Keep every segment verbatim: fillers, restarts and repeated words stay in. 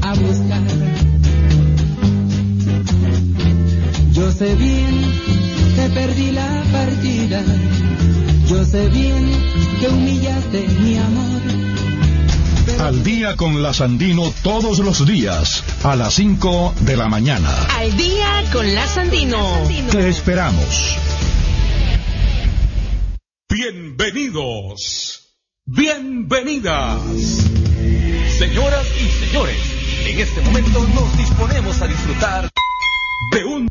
a buscar. Yo sé bien que perdí la partida, yo sé bien que humillaste mi amor. Pero... Al día con la Sandino todos los días, a las cinco de la mañana. Al día con la Sandino. Te esperamos. Bienvenidos, bienvenidas. Señoras y señores, en este momento nos disponemos a disfrutar de un...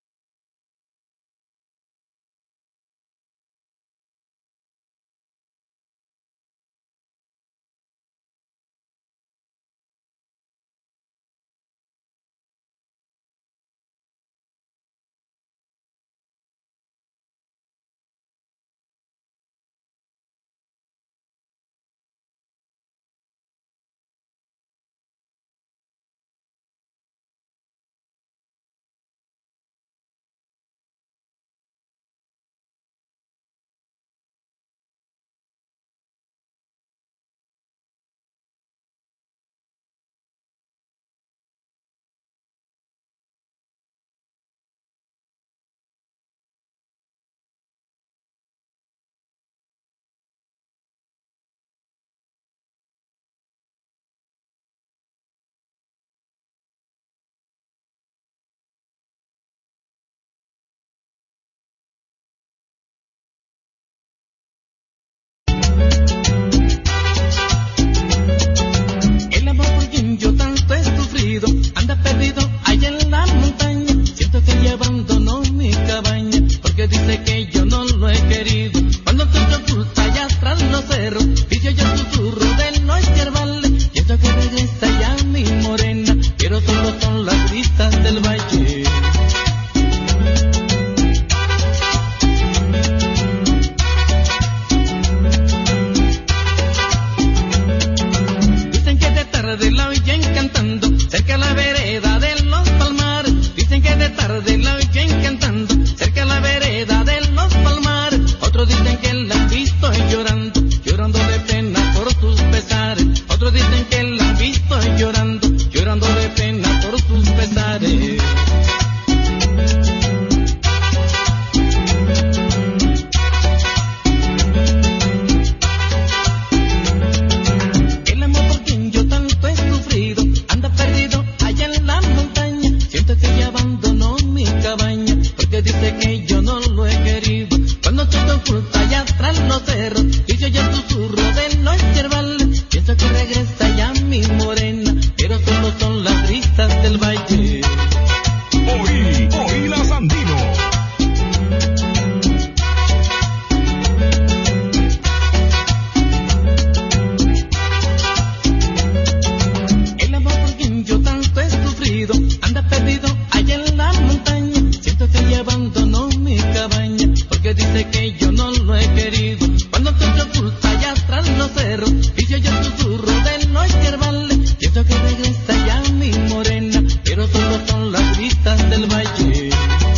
Anda perdido allá en la montaña. Siento que ella abandonó mi cabaña, porque dice que yo no lo he querido. Cuando tú te ocultas allá tras los cerros, y yo ya susurro de los yerbales. Siento que regresa ya mi morena, pero solo son las vistas del valle. Dicen que de tarde la oyen cantando cerca a la vereda de los palmares. Dicen que de tarde la oyen cantando cerca a la vereda de los palmares. Otros dicen que la han visto llorando, llorando de pena por sus pesares. Otros dicen que la han visto llorando, llorando de pena por sus pesares. El amor por quien yo tanto he sufrido anda perdido allá en la montaña. Siento que ella abandonó mi cabaña, porque dice que yo no lo he querido. Cuando tú te ocultas allá tras los cerros, y yo ya susurro de los yerbales. Pienso que regresa ya mi morena, pero solo son las risas del valle. Hoy, hoy la Sandino. El amor por quien yo tanto he sufrido anda perdido allá en la montaña. Siento que ella abandonó mi cabaña, porque dice que yo no lo he querido. Cuando tú te ocultas allá tras los cerros, y yo ya susurro de los yerbales. Siento que regresa ya mi morena, pero solo son las vistas del valle.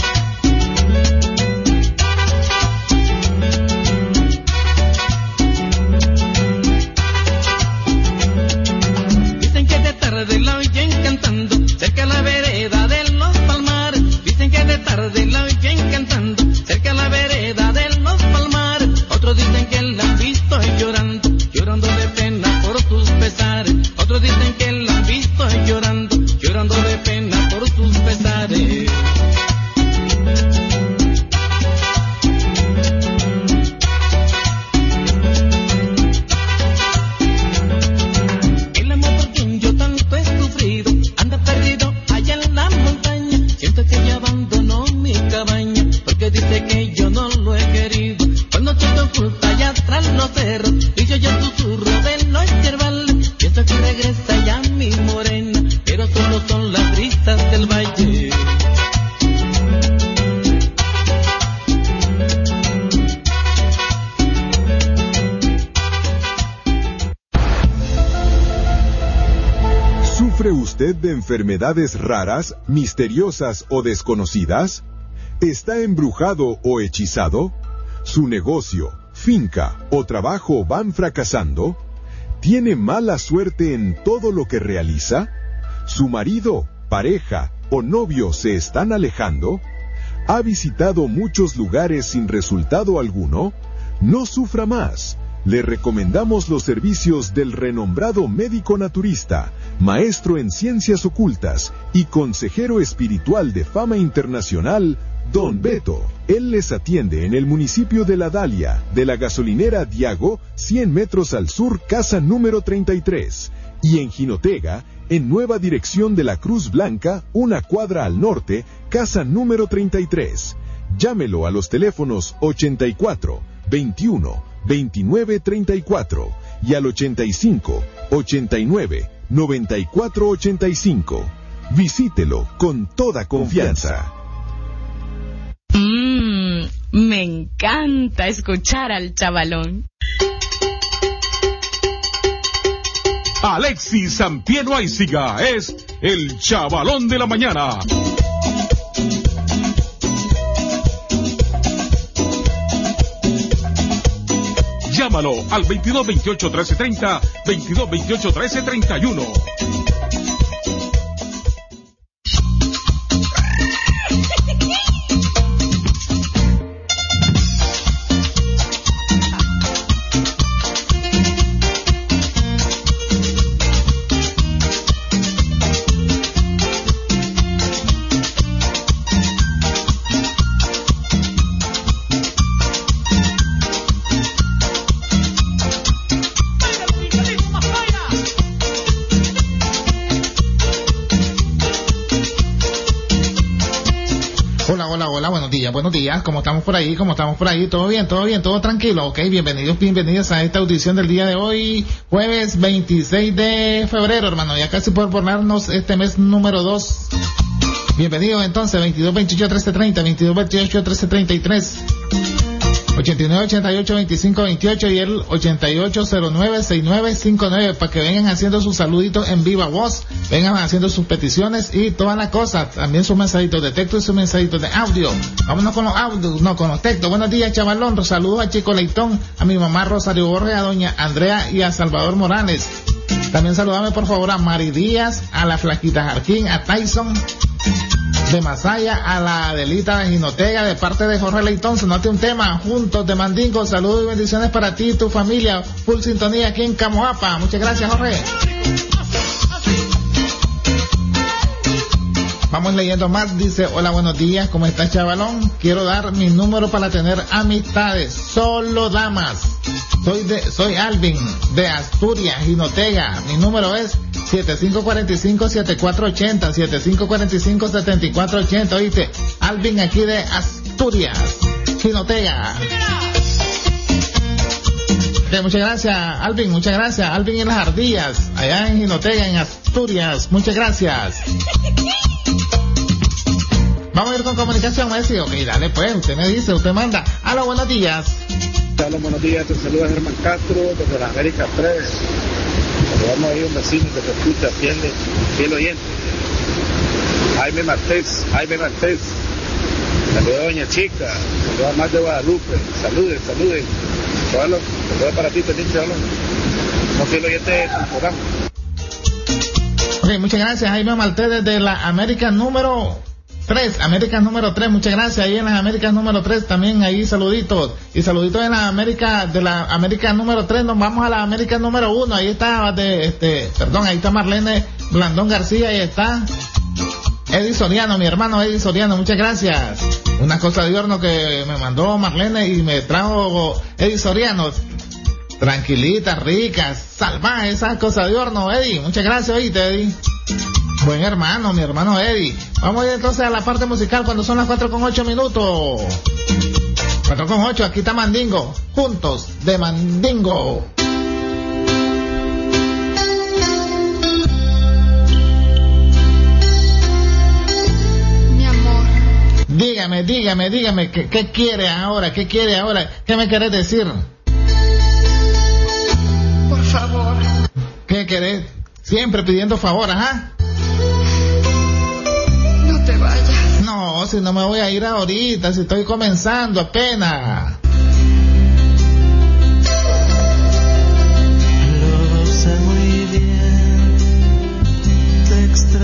Dicen que de tarde la oyen cantando cerca a la vereda de los palmares. Dicen que de tarde la oyen cantando cerca a la vereda de los palmares. Otros dicen que la han visto llorando, llorando de pena por sus pesares. Otros dicen que la han visto llorando, llorando de pena por sus pesares. El amor por quien yo tanto he sufrido anda perdido allá en la montaña. Siento que ella abandonó mi cabaña, porque dice que yo no lo he querido. Cuando tú te ocultas allá tras los cerros, y yo ya susurro de los yerbales. Pienso que regresa ya mi morena, pero solo son las risas del valle. ¿Sufre usted de enfermedades raras, misteriosas o desconocidas? ¿Está embrujado o hechizado? ¿Su negocio, finca o trabajo van fracasando? ¿Tiene mala suerte en todo lo que realiza? ¿Su marido, pareja o novio se están alejando? ¿Ha visitado muchos lugares sin resultado alguno? No sufra más. Le recomendamos los servicios del renombrado médico naturista, maestro en ciencias ocultas y consejero espiritual de fama internacional, Don Beto. Él les atiende en el municipio de La Dalia, de la gasolinera Diago, cien metros al sur, casa número treinta y tres, y en Jinotega, en nueva dirección de la Cruz Blanca, una cuadra al norte, casa número treinta y tres. Llámelo a los teléfonos ochenta y cuatro, veintiuno, veintinueve treinta y cuatro y al ochenta y cinco, ochenta y nueve, noventa y cuatro ochenta y cinco. Visítelo con toda confianza. Mmm, me encanta escuchar al chavalón. Alexis Sampiero Aiziga es el chavalón de la mañana. Llámalo al veintidós veintiocho trece treinta, veintidós veintiocho trece treinta y uno. Buenos días, ¿cómo estamos por ahí? ¿Cómo estamos por ahí? ¿Todo bien? ¿Todo bien? ¿Todo tranquilo? Ok, bienvenidos, bienvenidos a esta audición del día de hoy, jueves veintiséis de febrero, hermano, ya casi por ponernos este mes número dos. Bienvenidos entonces, veintidós veintiocho trece treinta, veintidós veintiocho trece treinta y tres, ochenta y nueve ochenta y ocho veinticinco veintiocho y el ochenta y ocho cero nueve sesenta y nueve cincuenta y nueve, para que vengan haciendo sus saluditos en viva voz, vengan haciendo sus peticiones y todas las cosas, también sus mensajitos de texto y sus mensajitos de audio. Vámonos con los audios, no, con los textos. Buenos días, chavalón, saludos a Chico Leitón, a mi mamá Rosario Borges, a doña Andrea y a Salvador Morales. También saludame por favor a Mari Díaz, a la Flaquita Jarquín, a Tyson de Masaya, a la Adelita de Jinotega, de parte de Jorge Leitón. Sonote un tema, juntos de Mandingo. Saludos y bendiciones para ti y tu familia. Full sintonía aquí en Camoapa. Muchas gracias, Jorge. Vamos leyendo más. Dice, hola, buenos días, ¿cómo estás, chavalón? Quiero dar mi número para tener amistades, solo damas. Soy de, soy Alvin, de Asturias, Jinotega. Mi número es siete cinco cuatro cinco, siete cuatro ocho cero, siete cinco cuatro cinco, siete cuatro ocho cero. Oíste, Alvin aquí de Asturias, Jinotega. Okay, muchas gracias, Alvin, muchas gracias. Alvin en las Ardillas, allá en Jinotega, en Asturias. Muchas gracias. Vamos a ir con comunicación, Messi. Ok, dale pues, usted me dice, usted manda. Aló, buenos días. Hola, buenos días, te saluda Germán Castro desde la América tres. Saludamos ahí a un vecino que te escucha, fiel, fiel oyente. Jaime Martés, Jaime Martés. Saludos a Doña Chica, saludos a Más de Guadalupe. Saluden, saluden. Saludos para ti, también, chaval. Como fiel oyente de tu programa. Ok, muchas gracias, Jaime Martés desde la América número tres, Américas número tres, muchas gracias. Ahí en las Américas número tres también, ahí saluditos. Y saluditos en la América, de la América número tres, nos vamos a la América número uno. Ahí está, de, este, perdón, ahí está Marlene Blandón García, ahí está Eddie Soriano, mi hermano Eddie Soriano, muchas gracias. Una cosa de horno que me mandó Marlene y me trajo Eddie Soriano. Tranquilitas, ricas, salvajes, esas cosas de horno, Eddie. Muchas gracias, oíste, Eddie. Buen hermano, mi hermano Eddie. Vamos a ir entonces a la parte musical cuando son las cuatro con ocho minutos. cuatro con ocho, aquí está Mandingo. Juntos de Mandingo. Mi amor. Dígame, dígame, dígame, ¿qué, qué quiere ahora? ¿Qué quiere ahora? ¿Qué me querés decir? Por favor. ¿Qué querés? Siempre pidiendo favor, ajá. No te vayas. No, si no me voy a ir ahorita, si estoy comenzando apenas. Lo sé muy bien, te extraño.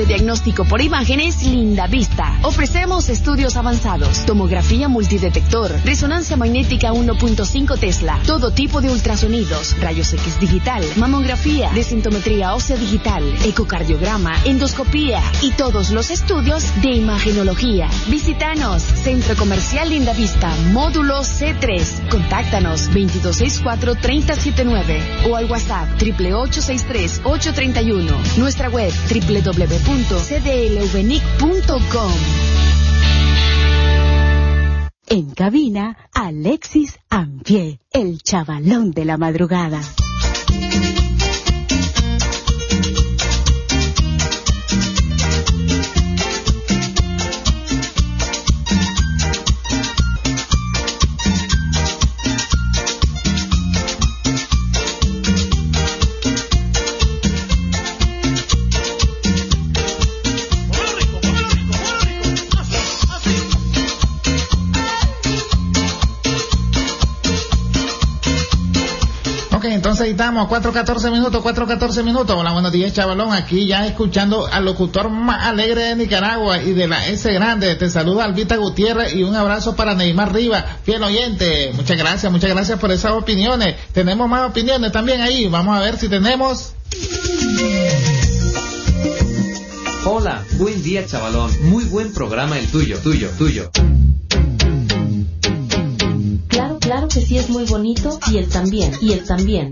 diagnóstico por imágenes Linda Vista. Ofrecemos estudios avanzados, tomografía multidetector, resonancia magnética uno punto cinco Tesla, todo tipo de ultrasonidos, rayos X digital, mamografía, densitometría ósea digital, ecocardiograma, endoscopía y todos los estudios de imagenología. Visítanos, Centro Comercial Linda Vista, módulo C tres. Contáctanos veintidós sesenta y cuatro, treinta setenta y nueve o al WhatsApp triple ocho seis tres ocho tres uno. Nuestra web doble u doble u doble u punto c d l v n i c punto com. En cabina, Alexis Ampié, el chavalón de la madrugada. Entonces ahí estamos, cuatro catorce minutos, cuatro catorce minutos. Hola, buenos días, chavalón. Aquí ya escuchando al locutor más alegre de Nicaragua y de la S Grande. Te saluda Albita Gutiérrez y un abrazo para Neymar Rivas, fiel oyente. Muchas gracias, muchas gracias por esas opiniones. Tenemos más opiniones también ahí. Vamos a ver si tenemos. Hola, buen día, chavalón. Muy buen programa el tuyo, tuyo, tuyo. Claro, claro que sí, es muy bonito, y él también, y él también.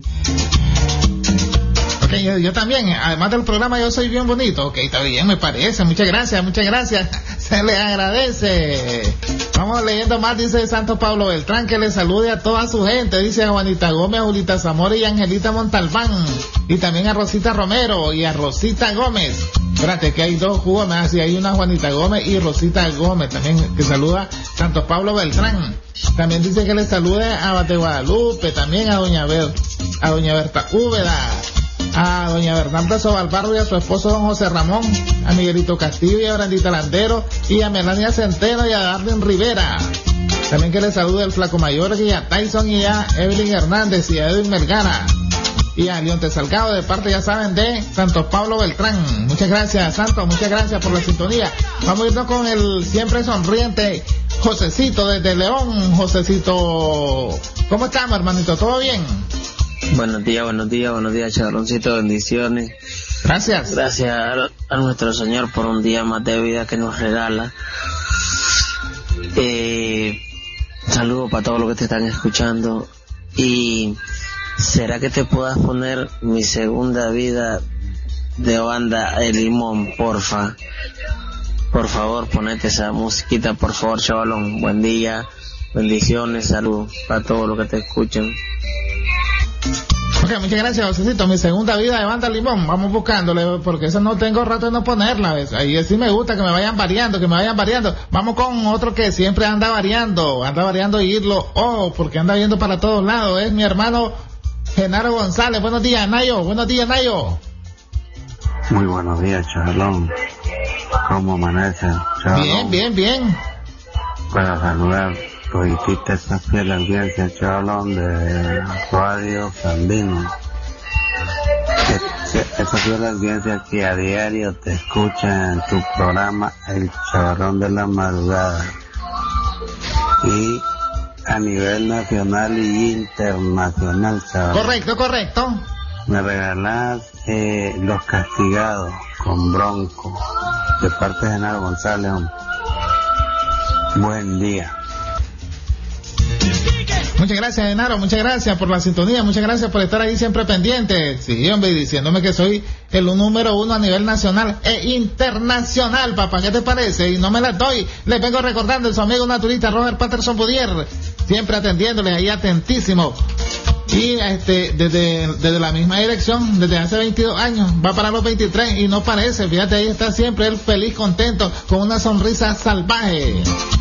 Ok, yo, yo también, además del programa yo soy bien bonito. Ok, está bien, me parece, muchas gracias, muchas gracias, se le agradece. Vamos leyendo más, dice Santo Pablo Beltrán, que le salude a toda su gente, dice a Juanita Gómez, a Julita Zamora y a Angelita Montalbán, y también a Rosita Romero y a Rosita Gómez. Espérate, que hay dos Gómez, y hay una Juanita Gómez y Rosita Gómez, también que saluda Santo Pablo Beltrán. También dice que le salude a Bate Guadalupe, también a doña Ber, a doña Berta Úbeda, a doña Bernarda Sobalbarro y a su esposo don José Ramón, a Miguelito Castillo y a Brandita Landero, y a Melania Centeno y a Darlene Rivera. También que le salude al Flaco Mayor y a Tyson y a Evelyn Hernández y a Edwin Melgara. Y a Leonte Salgado, de parte, ya saben, de Santo Pablo Beltrán. Muchas gracias, Santo, muchas gracias por la sintonía. Vamos a irnos con el siempre sonriente Josecito desde León. Josecito, ¿cómo estamos, hermanito? ¿Todo bien? Buenos días, buenos días, buenos días, Chadroncito, bendiciones. Gracias. Gracias a, a nuestro Señor por un día más de vida que nos regala. Eh, saludos para todos los que te están escuchando. Y ¿será que te puedas poner Mi Segunda Vida de banda El Limón, porfa? Por favor, ponete esa musiquita, por favor, chavalón. Buen día, bendiciones, salud para todos los que te escuchan. Ok, muchas gracias, Josecito. Mi Segunda Vida de banda Limón. Vamos buscándole, porque eso no tengo rato de no ponerla, ¿ves? Ahí sí me gusta que me vayan variando, que me vayan variando. Vamos con otro que siempre anda variando, anda variando y irlo, oh, porque anda viendo para todos lados. Es mi hermano Genaro González. Buenos días, Nayo. Buenos días, Nayo. Muy buenos días, chavalón. ¿Cómo amanece, chavalón? Bien, bien, bien. Para saludar, tú hiciste esa fiel audiencia, chavalón, de Radio Sandino. Esa fiel audiencia que a diario te escucha en tu programa El Chavalón de la Madrugada. Y a nivel nacional y internacional, chavalón. Correcto, correcto. Me regalás eh, Los Castigados con Bronco, de parte de Genaro González. Buen día. Muchas gracias, Genaro, muchas gracias por la sintonía, muchas gracias por estar ahí siempre pendiente. Sí, hombre, diciéndome que soy el número uno a nivel nacional e internacional, papá, ¿qué te parece? Y no me la doy, les vengo recordando su amigo naturista Robert Patterson Boudier, siempre atendiéndoles ahí atentísimo. Y este, desde, desde la misma dirección, desde hace veintidós años, va para los veintitrés y no parece, fíjate, ahí está siempre él feliz, contento, con una sonrisa salvaje.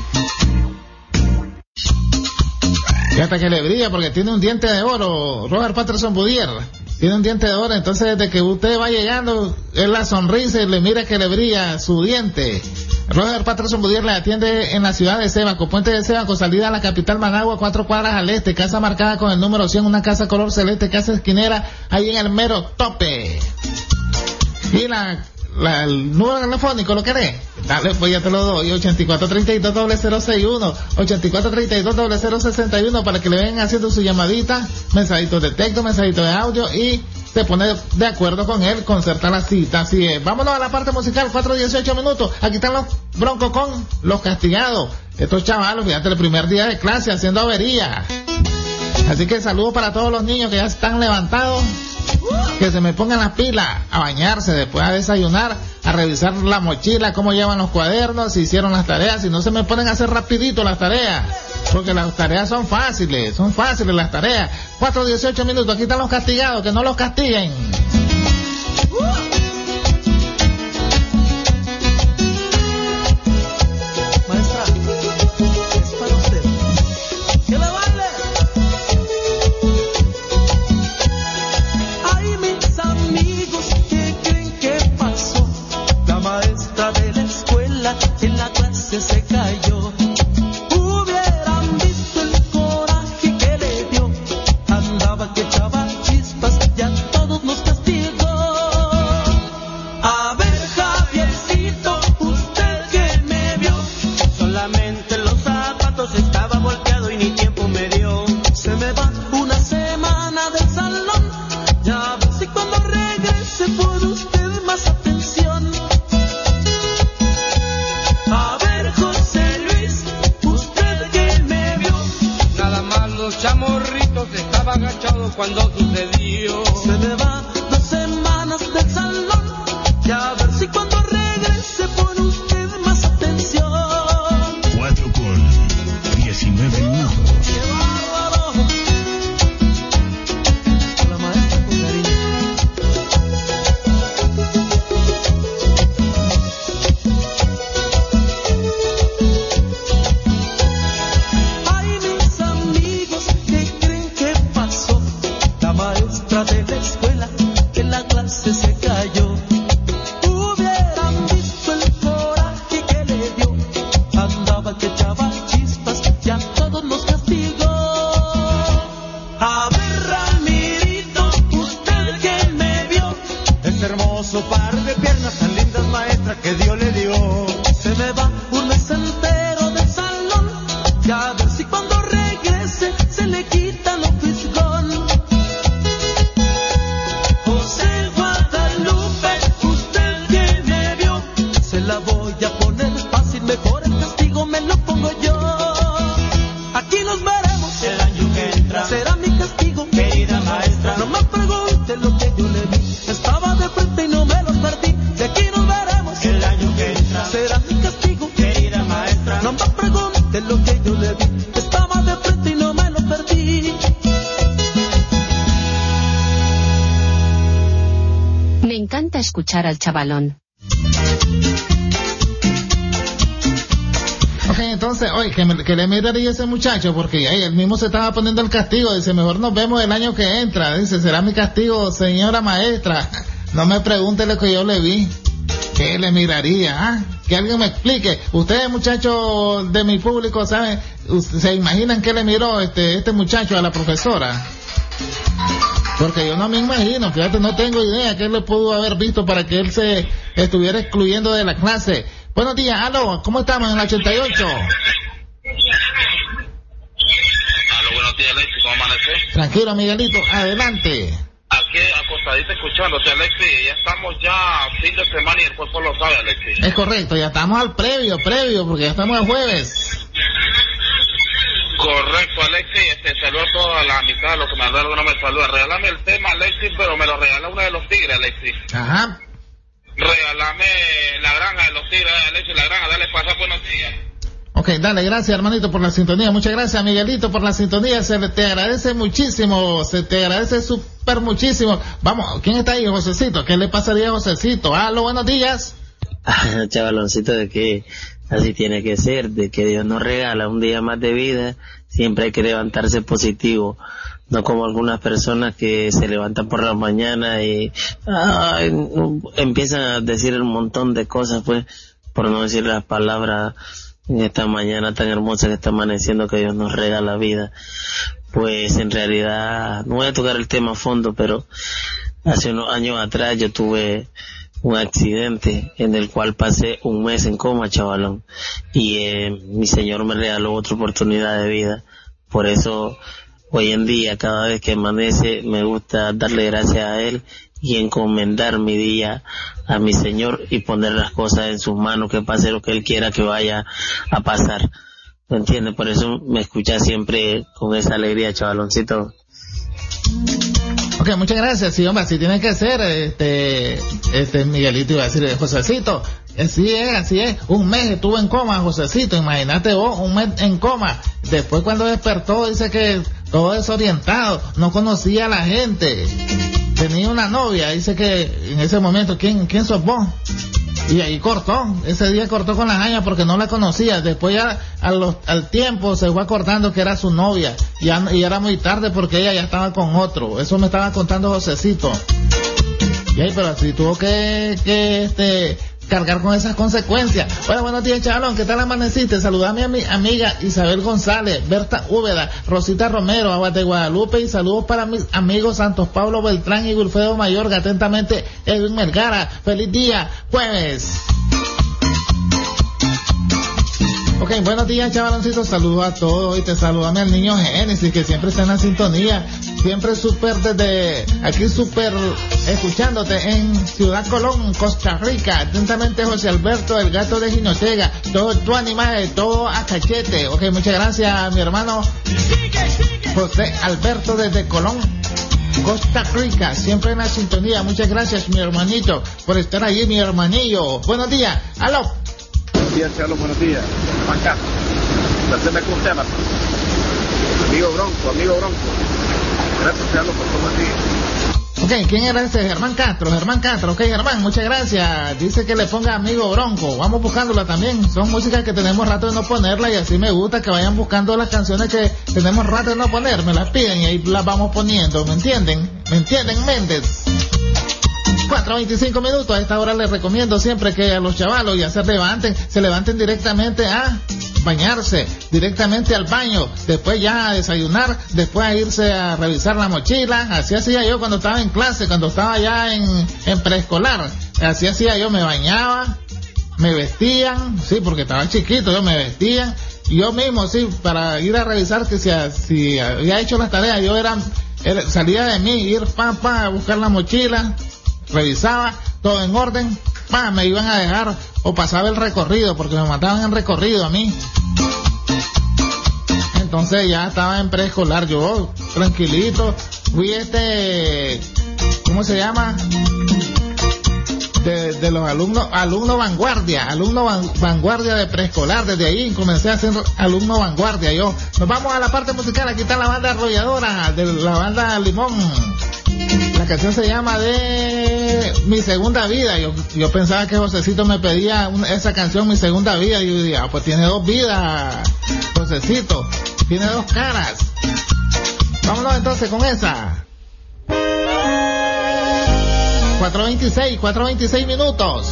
Fíjate que le brilla porque tiene un diente de oro, Robert Patterson Boudier, tiene un diente de oro, entonces desde que usted va llegando, él la sonrisa y le mira que le brilla su diente. Robert Patterson Boudier le atiende en la ciudad de Sébaco, Puente de Sébaco, salida a la capital Managua, cuatro cuadras al este, casa marcada con el número cien, una casa color celeste, casa esquinera, ahí en el mero tope. Y la, la, el número telefónico, ¿lo querés? Dale, pues ya te lo doy, ochenta y cuatro treinta y dos cero cero sesenta y uno, ochenta y cuatro treinta y dos cero cero sesenta y uno, para que le vengan haciendo su llamadita, mensajitos de texto, mensajitos de audio, y se pone de acuerdo con él, concerta la cita. Así es. Vámonos a la parte musical, cuatro dieciocho minutos. Aquí están los Broncos con Los Castigados. Estos chavalos, fíjate, el primer día de clase haciendo avería. Así que saludos para todos los niños que ya están levantados. Que se me pongan las pilas a bañarse, después a desayunar, a revisar la mochila, cómo llevan los cuadernos, si hicieron las tareas, si no se me ponen a hacer rapidito las tareas, porque las tareas son fáciles, son fáciles las tareas. cuatro dieciocho minutos, aquí están los castigados, que no los castiguen. Maestra, es para usted. ¡Que le baile! Ay, mis amigos, ¿qué creen que pasó? La maestra de la escuela en la clase se cayó. Hubieran visto el coraje que le dio. Andaba que echaba chispas y a todos nos castigó. A ver, Javiercito, usted que me vio, solamente los zapatos estaba volteado y ni tiempo me dio. Se me va una semana del salón, ya ver si cuando regrese por usted más atención. A ver, José Luis, usted que me vio, nada más los chamorritos estaban agachados cuando sucedió. se me va dos semanas del salón, ya ver si cuando regrese por usted más atención. cuatro con diecinueve minutos. ¡Qué bárbaro! La maestra con cariño. Ay, mis amigos, ¿qué creen que pasó? La maestra de la escuela en la clase se cayó. Hubieran visto el coraje que le dio. Andaba que echaba chispas y a todos nos castigó. A ver, Ramirito, usted que me vio, Ese hermoso par de piernas tan lindas, maestra, que Dios le dio. se me va un mes entero del salón, ya a ver si cuando regrese se le quita lo fisgón. José Guadalupe, usted que me vio, se la voy a poner fácil, mejor el castigo me lo pongo yo. Aquí nos veremos El año que entra, será mi castigo, querida maestra. no me pregunte lo que yo le vi, estaba de frente y no me lo perdí. De aquí nos veremos El año que entra, será mi castigo, querida maestra. no me pregunte lo que yo le vi, estaba de frente y no me lo perdí. Me encanta escuchar al chavalón. Ok, entonces, oye, que, me, que le miraría a ese muchacho, porque ay, él mismo se estaba poniendo el castigo. Dice, mejor nos vemos el año que entra. Dice, será mi castigo, señora maestra. No me pregunte lo que yo le vi. ¿Qué le miraría? ¿Ah? Que alguien me explique. Ustedes, muchachos de mi público, ¿saben? ¿Se imaginan qué le miró este, este muchacho a la profesora? Porque yo no me imagino, fíjate, no tengo idea qué le pudo haber visto para que él se estuviera excluyendo de la clase. Buenos días, aló, ¿cómo estamos en el ochenta y ocho? Aló, buenos días, Alexis, ¿cómo amanece? Tranquilo, Miguelito, adelante. Aquí, acostadito, escuchándote, Alexis, ya estamos ya fin de semana y el cuerpo lo sabe, Alexis. Es correcto, ya estamos al previo, previo, porque ya estamos el jueves. Correcto, Alexis, este, saludo a toda la amistad, los que me mandaron no me saludan. Regálame el tema, Alexis, pero me lo regala uno de los tigres, Alexis. Ajá. Regálame la granja de los tigres, Alexis, la granja, dale pasar buenos días. Ok, dale, gracias hermanito por la sintonía, muchas gracias Miguelito por la sintonía, se te agradece muchísimo, se te agradece súper muchísimo. Vamos, ¿quién está ahí, Josecito? ¿Qué le pasaría a Josecito? Aló, buenos días. Chavaloncito, de que así tiene que ser, de que Dios nos regala un día más de vida, siempre hay que levantarse positivo, no como algunas personas que se levantan por la mañana y ay, empiezan a decir un montón de cosas, pues, por no decir las palabras en esta mañana tan hermosa que está amaneciendo, que Dios nos regala vida. Pues en realidad, no voy a tocar el tema a fondo, pero hace unos años atrás yo tuve un accidente en el cual pasé un mes en coma, chavalón, y eh, mi Señor me regaló otra oportunidad de vida. Por eso hoy en día, cada vez que amanece, me gusta darle gracias a Él y encomendar mi día a mi Señor y poner las cosas en sus manos, que pase lo que Él quiera que vaya a pasar. ¿Me entiendes? Por eso me escucha siempre con esa alegría, chavaloncito. Ok, muchas gracias. Sí, hombre, así tiene que ser, este, este Miguelito iba a decir, Josecito. Así es, así es. Un mes estuvo en coma, Josecito. Imagínate vos, un mes en coma. Después cuando despertó, dice que todo desorientado, no conocía a la gente. Tenía una novia, dice que en ese momento, ¿quién, quién sos vos? Y ahí cortó, ese día cortó con la jaña porque no la conocía. Después ya a los, al tiempo se fue acordando que era su novia. Y, ya, y era muy tarde porque ella ya estaba con otro. Eso me estaba contando Josecito. Y ahí, pero así tuvo que, que este, cargar con esas consecuencias. Bueno, buenos días, chavalón, ¿qué tal amaneciste? Saludame a mi amiga Isabel González, Berta Úbeda, Rosita Romero, Aguas de Guadalupe, y saludos para mis amigos Santos Pablo Beltrán y Wilfredo Mayorga. Atentamente, Edwin Melgara. Feliz día, jueves. Ok, buenos días, chavaloncito, saludos a todos y te saludame al niño Génesis, que siempre está en la sintonía, siempre súper desde aquí, súper escuchándote en Ciudad Colón, Costa Rica. Atentamente, José Alberto, el gato de Jinotega, todo tu animal, todo a cachete. Ok, muchas gracias, mi hermano José Alberto desde Colón, Costa Rica, siempre en la sintonía. Muchas gracias, mi hermanito, por estar allí, mi hermanillo. Buenos días, aló. Buenos días, Carlos, buenos días. Juan Castro, placerme con un tema. Amigo Bronco, amigo Bronco. Gracias, Carlos, por todo el día. Ok, ¿quién era ese? Germán Castro, Germán Castro. Ok, Germán, muchas gracias. Dice que le ponga amigo Bronco. Vamos buscándola también. Son músicas que tenemos rato de no ponerla y así me gusta que vayan buscando las canciones que tenemos rato de no poner. Me las piden y ahí las vamos poniendo. ¿Me entienden? ¿Me entienden, Méndez? cuatro veinticinco minutos. A esta hora les recomiendo siempre que a los chavalos ya se levanten, se levanten directamente a bañarse, directamente al baño, después ya a desayunar, después a irse a revisar la mochila. Así hacía yo cuando estaba en clase, cuando estaba ya en, en preescolar. Así hacía yo, me bañaba, me vestían, sí, porque estaba chiquito, yo me vestían, y yo mismo, sí, para ir a revisar que si, si había hecho las tareas. Yo era, era salía de mí, ir pa, pa, a buscar la mochila, revisaba, todo en orden, pa, me iban a dejar, o pasaba el recorrido, porque me mataban en recorrido a mí. Entonces ya estaba en preescolar, yo, tranquilito, fui este, ¿cómo se llama? De, de los alumnos, alumno vanguardia, alumno van, vanguardia de preescolar. Desde ahí comencé a ser alumno vanguardia yo. Nos vamos a la parte musical. Aquí está la banda arrolladora, de la banda Limón. La canción se llama de Mi Segunda Vida. Yo, yo pensaba que Josecito me pedía una, esa canción, Mi Segunda Vida. Y yo decía, ah, pues tiene dos vidas, Josecito, tiene dos caras. Vámonos entonces con esa. cuatro veintiséis, cuatro veintiséis minutos.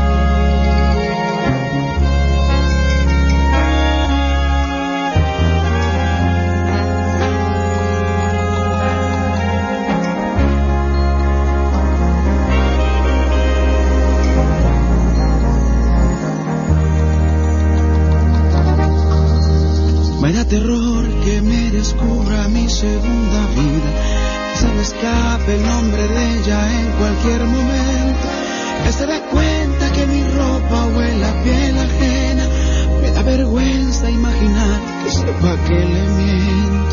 Me da terror que me descubra mi segunda vida, que se me escape el nombre de ella en cualquier momento, que se dé cuenta que mi ropa huele a piel ajena. Me da vergüenza imaginar que sepa que le miento.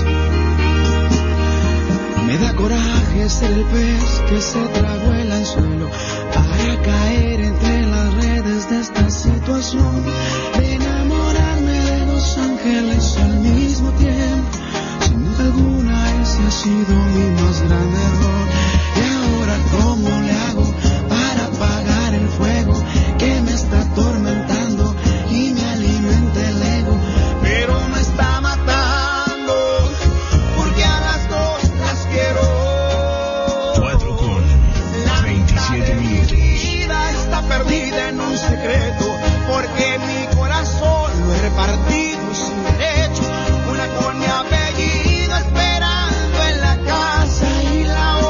Me da coraje ser el pez que se tragó el anzuelo para caer entre las redes de esta situación, de enamorarme de dos ángeles al mismo tiempo. Sin duda alguna ese ha sido mi más grande error. Y ahora ¿cómo le hago para apagar el fuego que me está atormentando y me alimenta el ego? Pero me está matando porque a las dos las quiero. Cuatro con veintisiete minutos. Mi vida está perdida en un secreto, porque mi corazón lo he repartido sin derecho. Una con mi apellido esperando en la casa y la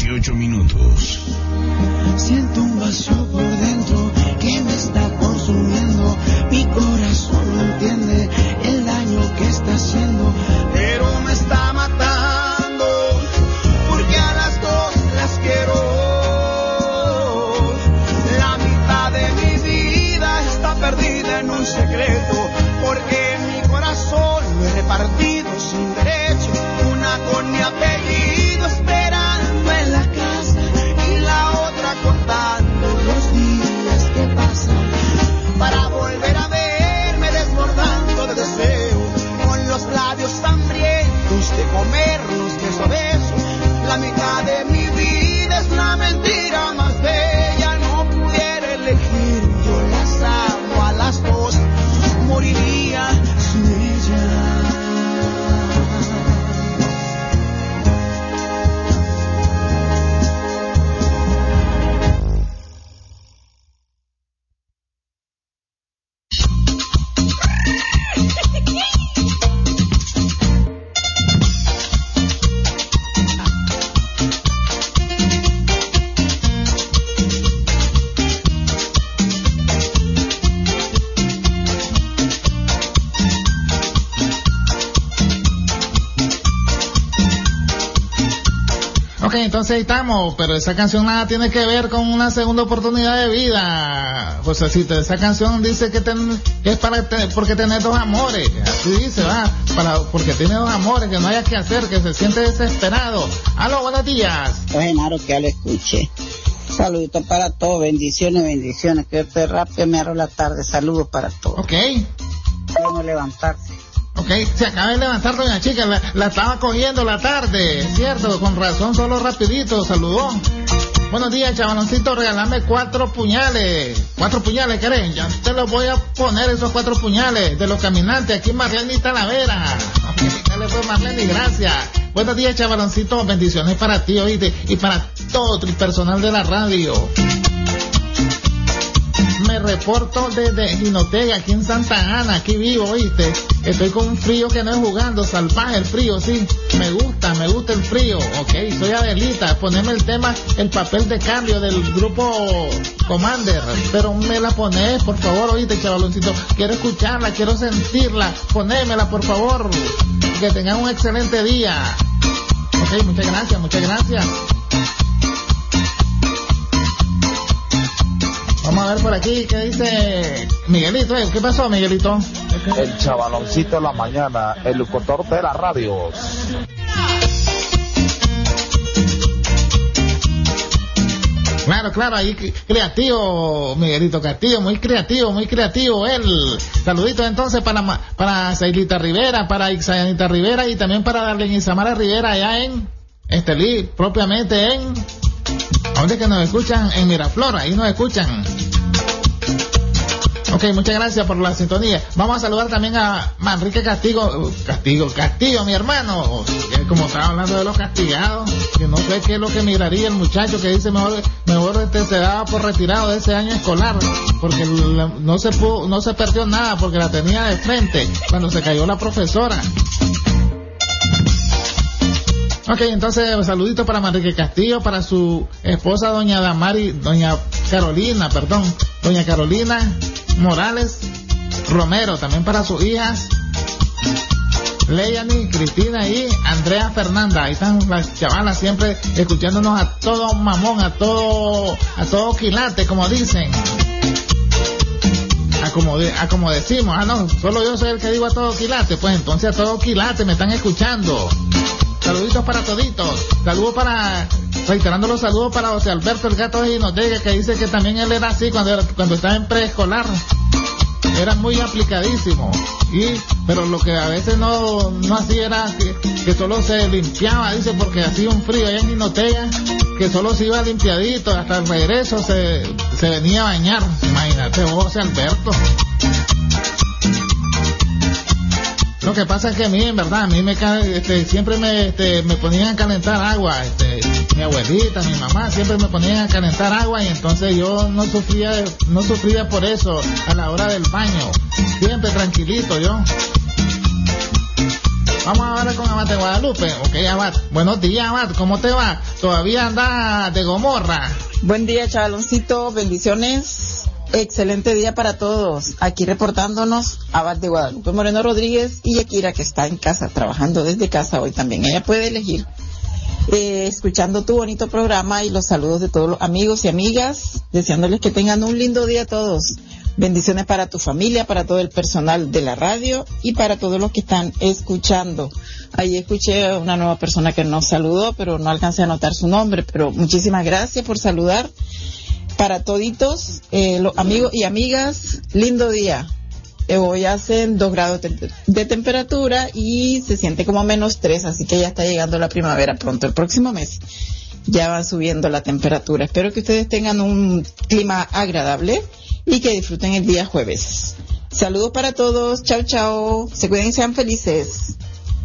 veintiocho minutos. Siento un vacío por dentro que me está consumiendo. Mi corazón no entiende el daño que está haciendo, pero me está matando porque a las dos las quiero. La mitad de mi vida está perdida en un secreto, porque mi corazón lo he repartido sin derecho, una con mi apellido esperando en la casa y la otra contando los días que pasan para volver a verme desbordando de deseo, con los labios hambrientos de comernos beso a beso. La mitad de mi vida es la mentira más bella, no pudiera elegir, yo las amo a las dos, moriría sin ella. Entonces ahí estamos, pero esa canción nada tiene que ver con una segunda oportunidad de vida. Josecito, esa canción dice que, ten, que es para te, porque tenés dos amores, así dice, va, para porque tiene dos amores, que no haya que hacer, que se siente desesperado. Aló, buenos días. Oye, Genaro, que ya lo escuché. Saluditos para todos, bendiciones, bendiciones, que este rap que me arroja la tarde, saludos para todos. Ok. Cómo levantarse. Ok, se acaba de levantar doña Chica, la, la estaba cogiendo la tarde, cierto, con razón, solo rapidito, saludó. Buenos días, chavaloncito, regálame cuatro puñales, cuatro puñales, ¿querés? Ya te los voy a poner, esos cuatro puñales, de los caminantes, aquí en Marlene Talavera. Dale pues, Marlene, gracias. Buenos días, chavaloncito, bendiciones para ti, oíste, y para todo el personal de la radio. Me reporto desde Jinotega, aquí en Santa Ana, aquí vivo, oíste. Estoy con un frío que no es jugando, salvaje el frío, sí. Me gusta, me gusta el frío, ok. Soy Adelita, poneme el tema, el papel de cambio del grupo Commander. Pero me la pones, por favor, oíste, chavaloncito. Quiero escucharla, quiero sentirla. Ponémela, por favor. Que tengan un excelente día. Ok, muchas gracias, muchas gracias. Vamos a ver por aquí, ¿qué dice Miguelito? ¿Qué pasó, Miguelito? El chavaloncito de la mañana, el locutor de la radio. Claro, claro, ahí creativo, Miguelito Castillo, muy creativo, muy creativo él. Saluditos entonces para para Sailita Rivera, para Ixayanita Rivera y también para Darlene Isamara Rivera allá en Estelí, propiamente en... ¿Dónde es que nos escuchan? En Miraflores, ahí nos escuchan. Ok, muchas gracias por la sintonía. Vamos a saludar también a Manrique Castigo, Castigo, Castillo, mi hermano. Como estaba hablando de los castigados, que no sé qué es lo que miraría el muchacho que dice mejor, mejor este se daba por retirado de ese año escolar, porque no se pudo, no se perdió nada porque la tenía de frente cuando se cayó la profesora. Ok, entonces saludito para Manrique Castillo, para su esposa doña Damari, doña Carolina, perdón, doña Carolina Morales Romero, también para sus hijas Leyani, Cristina y Andrea Fernanda. Ahí están las chavalas siempre escuchándonos a todo mamón, a todo, a todo quilate, como dicen. A como, de, a como decimos, ah no, solo yo soy el que digo a todo quilate, pues entonces a todo quilate me están escuchando. Saluditos para toditos. Saludos para, reiterando los saludos para José Alberto el Gato de Jinotega, que dice que también él era así cuando, era, cuando estaba en preescolar. Era muy aplicadísimo. Y, pero lo que a veces no, no hacía era que, que solo se limpiaba, dice, porque hacía un frío allá en Jinotega, que solo se iba limpiadito, hasta el regreso se, se venía a bañar. Imagínate vos, José Alberto. Lo que pasa es que a mí, en verdad, a mí me este, siempre me, este, me ponían a calentar agua, este, mi abuelita, mi mamá, siempre me ponían a calentar agua y entonces yo no sufría, no sufría por eso a la hora del baño, siempre tranquilito yo. Vamos ahora con Abad de Guadalupe. Ok, Abad. Buenos días, Abad. ¿Cómo te va? ¿Todavía anda de Gomorra? Buen día, chavaloncito. Bendiciones. Excelente día para todos. Aquí reportándonos Abad de Guadalupe Moreno Rodríguez y Yakira, que está en casa, trabajando desde casa hoy también. Ella puede elegir. Eh, escuchando tu bonito programa y los saludos de todos los amigos y amigas, deseándoles que tengan un lindo día todos. Bendiciones para tu familia, para todo el personal de la radio y para todos los que están escuchando. Ahí escuché a una nueva persona que nos saludó, pero no alcancé a anotar su nombre, pero muchísimas gracias por saludar. Para toditos, eh, los amigos y amigas, lindo día. Eh, hoy hacen dos grados de, de temperatura y se siente como menos tres, así que ya está llegando la primavera pronto, el próximo mes. Ya va subiendo la temperatura. Espero que ustedes tengan un clima agradable y que disfruten el día jueves. Saludos para todos, chao chao, se cuiden y sean felices.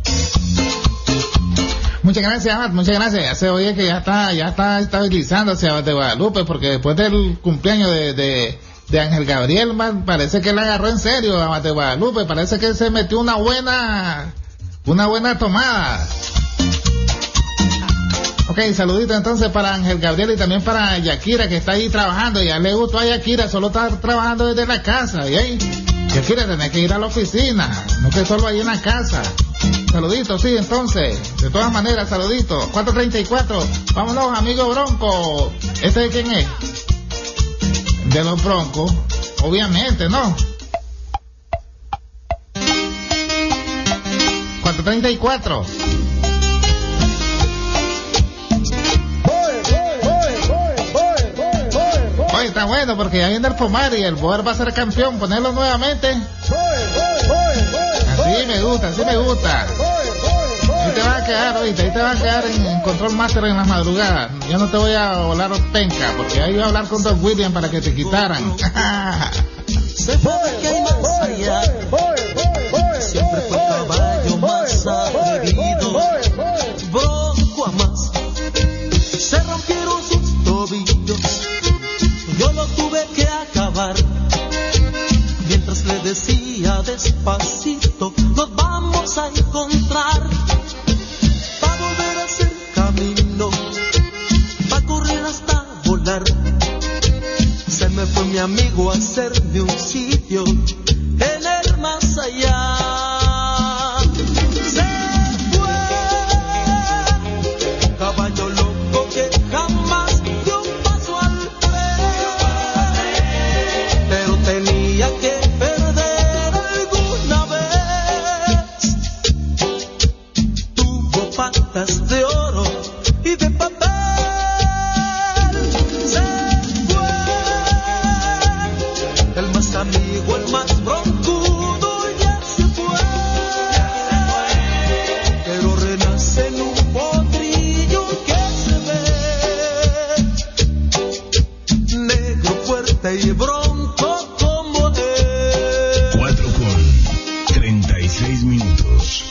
Muchas gracias, Abad, muchas gracias. Se oye que ya está, ya está estabilizándose Abad de Guadalupe, porque después del cumpleaños de, de, de Ángel Gabriel, man, parece que le agarró en serio a Abad de Guadalupe, parece que se metió una buena, una buena tomada. Ok, saludito entonces para Ángel Gabriel y también para Yakira, que está ahí trabajando. Ya le gustó a Yakira, solo está trabajando desde la casa. Y ahí, Yakira, tenés que ir a la oficina, no que solo ahí en la casa. Saludito, sí, entonces, de todas maneras, saludito. cuatro treinta y cuatro, vámonos, amigo Bronco. ¿Este de quién es? De los Broncos, obviamente, ¿no? cuatro treinta y cuatro. Oye, está bueno porque ya viene el Pomar y el Boer va a ser campeón. Ponerlo nuevamente. Así me gusta, así me gusta. Ahí te vas a quedar, oíste, ahí te vas a quedar en, en Control Master en las madrugadas. Yo no te voy a volar penca, porque ahí iba a hablar con Don William para que te quitaran. Se puede que hay más allá. Siempre fue el caballo más atrevido. Bronco a más. Se rompieron sus tobillos. Yo lo tuve que acabar. Mientras le decía despacito, nos vamos a encontrar. Pa' volver a hacer camino, pa' correr hasta volar. Se me fue mi amigo a hacerme un sitio en el más allá. Se fue un caballo loco que jamás dio un paso al tren, pero tenía que perder alguna vez. Tuvo patas de oro y de papel. Se fue el más amigo, el más broncudo, ya se fue, pero renace en un potrillo que se ve negro, fuerte y bronco como él. cuatro con treinta y seis minutos.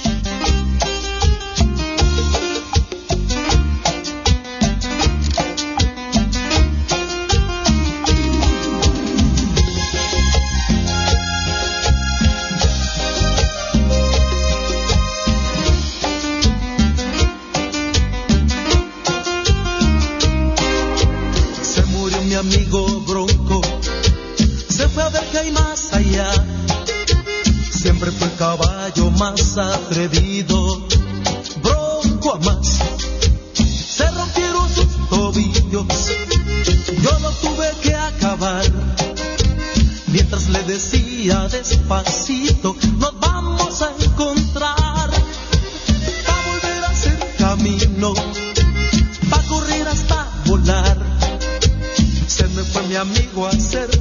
Se murió mi amigo Bronco, se fue a ver que hay más allá. Siempre fue el caballo más atrevido. Bronco a más. Se rompieron sus tobillos. Yo lo tuve que acabar. Mientras le decía despacito, nos vamos a encontrar. Pa' volver a hacer camino, pa' correr hasta volar. Se me fue mi amigo a hacer